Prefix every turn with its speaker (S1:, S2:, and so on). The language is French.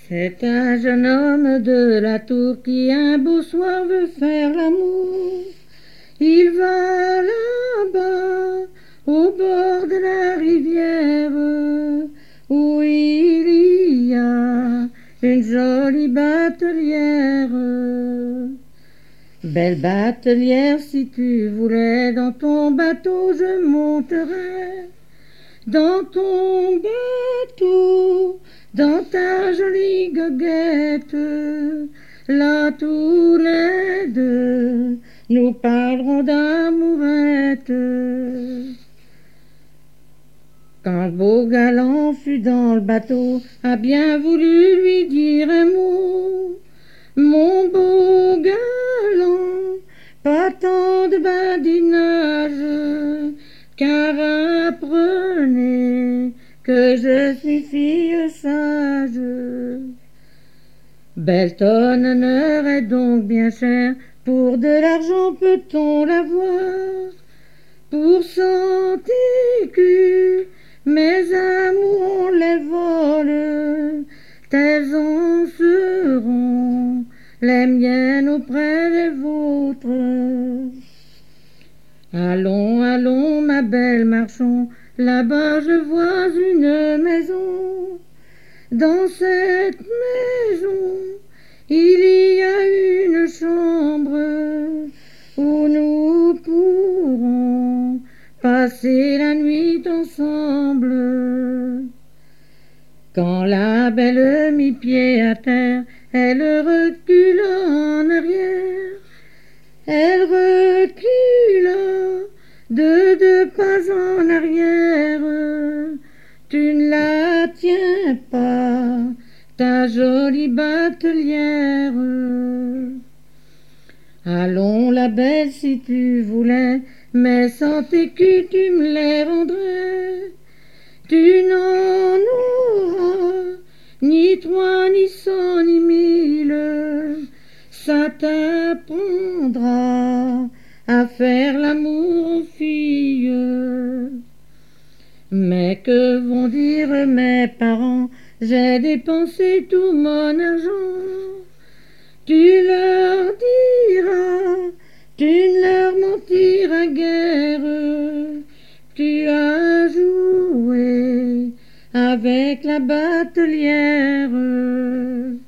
S1: C'est un jeune homme de la tour qui un beau soir veut faire l'amour. Il va là-bas, au bord de la rivière, où il y a une jolie batelière. Belle batelière, si tu voulais, dans ton bateau je monterais. Dans ton bateau, dans ta jolie goguette, là tous les deux, nous parlerons d'amourette. Quand le beau galant fut dans le bateau, a bien voulu lui dire un mot. Mon beau galant, pas tant de badinage, car apprenez que je suis fille sage. Belle ton honneur est donc bien cher, pour de l'argent peut-on l'avoir. Pour 100 écus, mes amours on les vole, telles en seront les miennes auprès des vôtres. Allons, allons, ma belle, marchons, là-bas je vois une maison. Dans cette maison, il y a une chambre où nous pourrons passer la nuit ensemble. Quand la belle mit pied à terre, elle recula en arrière. Elle recula de 2 pas en arrière. Tu ne la tiens pas, ta jolie batelière. Allons, la belle, si tu voulais, mais 100 écus tu me les rendrais. Tu n'en auras ni 3, ni 100, ni 1000. Ça t'apprendra à faire l'amour aux filles. Mais que vont dire mes parents? J'ai dépensé tout mon argent. Tu leur diras, tu ne leur mentiras guère. Tu as joué avec la batelière.